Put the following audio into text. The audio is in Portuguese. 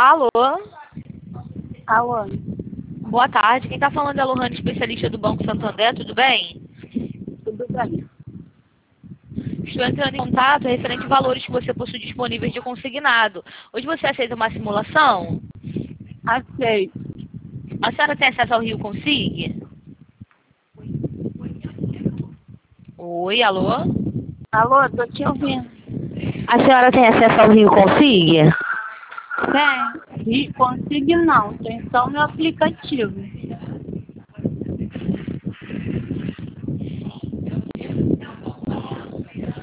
Alô? Alô, Boa tarde. Quem está falando é a Lohane, especialista do Banco Santander, tudo bem? tudo bem? Estou entrando em contato referente a valores que você possui disponíveis de consignado. Hoje você aceita uma simulação? Aceito. A senhora tem acesso ao Rio Consig? Oi, alô? Alô, tô te ouvindo. A senhora tem acesso ao Rio Consig? Tem. E consigo não, tem só o meu aplicativo.